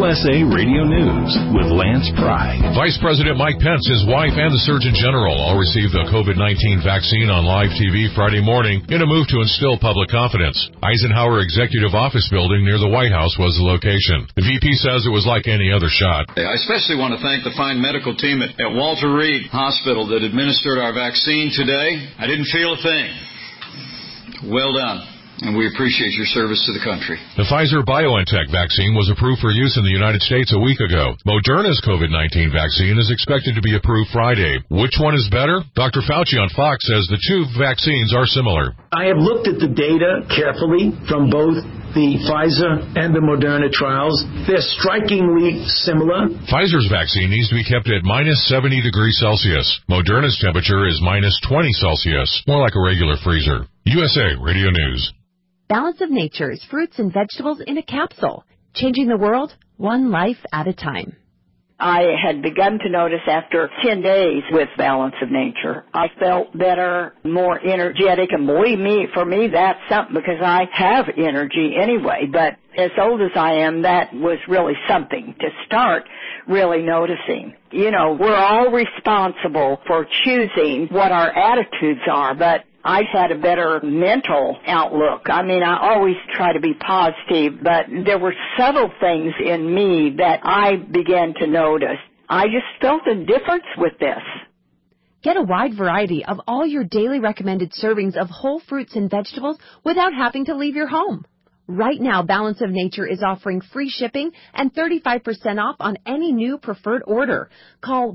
USA Radio News with Lance Pry. Vice President Mike Pence, his wife, and the Surgeon General all received the COVID-19 vaccine on live TV Friday morning in a move to instill public confidence. Eisenhower Executive Office Building near the White House was the location. The VP says it was like any other shot. I especially want to thank the fine medical team at Walter Reed Hospital that administered our vaccine today. I didn't feel a thing. Well done. And we appreciate your service to the country. The Pfizer-BioNTech vaccine was approved for use in the United States a week ago. Moderna's COVID-19 vaccine is expected to be approved Friday. Which one is better? Dr. Fauci on Fox says the two vaccines are similar. I have looked at the data carefully from both the Pfizer and the Moderna trials. They're strikingly similar. Pfizer's vaccine needs to be kept at minus 70 degrees Celsius. Moderna's temperature is minus 20 Celsius, more like a regular freezer. USA Radio News. Balance of Nature's fruits and vegetables in a capsule, changing the world one life at a time. I had begun to notice after 10 days with Balance of Nature, I felt better, more energetic, and believe me, for me, that's something because I have energy anyway. But as old as I am, that was really something to start really noticing. You know, we're all responsible for choosing what our attitudes are, but I had a better mental outlook. I mean, I always try to be positive, but there were subtle things in me that I began to notice. I just felt a difference with this. Get a wide variety of all your daily recommended servings of whole fruits and vegetables without having to leave your home. Right now, Balance of Nature is offering free shipping and 35% off on any new preferred order. Call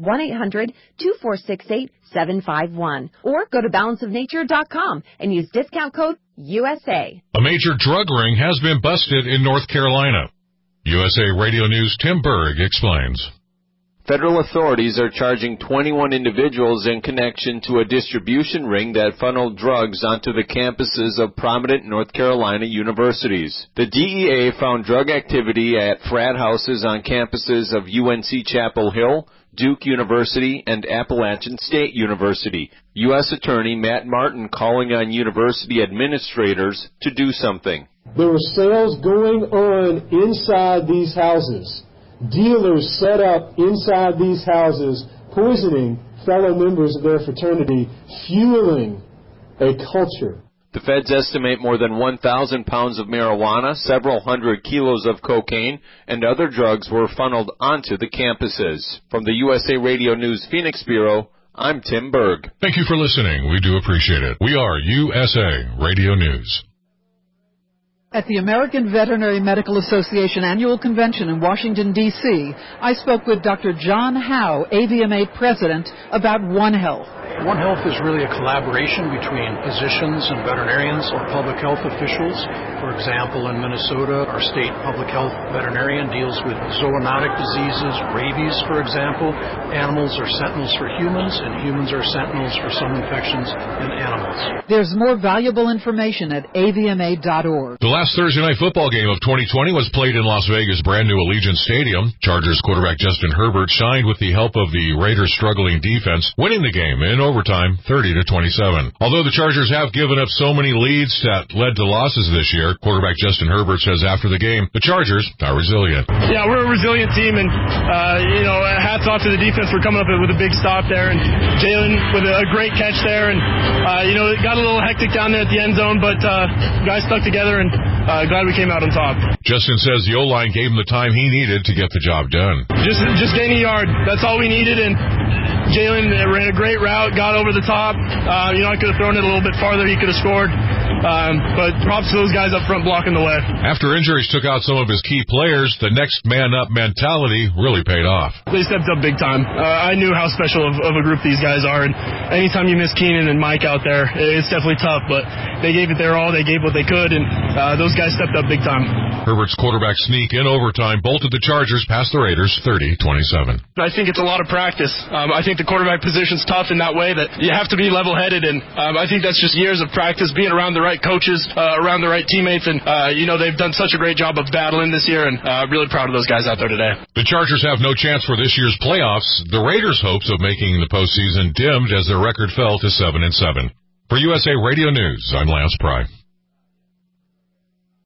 1-800-2468-751 or go to balanceofnature.com and use discount code USA. A major drug ring has been busted in North Carolina. USA Radio News' Tim Berg explains. Federal authorities are charging 21 individuals in connection to a distribution ring that funneled drugs onto the campuses of prominent North Carolina universities. The DEA found drug activity at frat houses on campuses of UNC Chapel Hill, Duke University, and Appalachian State University. U.S. Attorney Matt Martin calling on university administrators to do something. There were sales going on inside these houses. Dealers set up inside these houses, poisoning fellow members of their fraternity, fueling a culture. The feds estimate more than 1,000 pounds of marijuana, several hundred kilos of cocaine, and other drugs were funneled onto the campuses. From the USA Radio News Phoenix Bureau, I'm Tim Berg. Thank you for listening. We do appreciate it. We are USA Radio News. At the American Veterinary Medical Association Annual Convention in Washington, D.C., I spoke with Dr. John Howe, AVMA President, about One Health. One Health is really a collaboration between physicians and veterinarians or public health officials. For example, in Minnesota, our state public health veterinarian deals with zoonotic diseases, rabies, for example. Animals are sentinels for humans, and humans are sentinels for some infections in animals. There's more valuable information at avma.org. The last Thursday night football game of 2020 was played in Las Vegas' brand-new Allegiant Stadium. Chargers quarterback Justin Herbert shined with the help of the Raiders' struggling defense, winning the game in overtime 30-27. Although the Chargers have given up so many leads that led to losses this year, quarterback Justin Herbert says after the game, the Chargers are resilient. Yeah, we're a resilient team, and, hats off to the defense for coming up with a big stop there, and Jalen with a great catch there, and, it got a little hectic down there at the end zone, but guys stuck together, and glad we came out on top. Justin says the O-line gave him the time he needed to get the job done. Just gain a yard. That's all we needed, and Jalen ran a great route, got over the top. I could have thrown it a little bit farther. He could have scored. But props to those guys up front blocking the way. After injuries took out some of his key players, the next man up mentality really paid off. They stepped up big time. I knew how special of a group these guys are, and anytime you miss Keenan and Mike out there, it's definitely tough, but they gave it their all. They gave what they could, and those guys stepped up big time. Herbert's quarterback sneak in overtime bolted the Chargers past the Raiders 30-27. I think it's a lot of practice. I think the quarterback position's tough in that way that you have to be level-headed, and I think that's just years of practice, being around the right coaches, around the right teammates, and they've done such a great job of battling this year, and really proud of those guys out there today. The Chargers have no chance for this year's playoffs. The Raiders' hopes of making the postseason dimmed as their record fell to 7-7. For USA Radio News, I'm Lance Pry.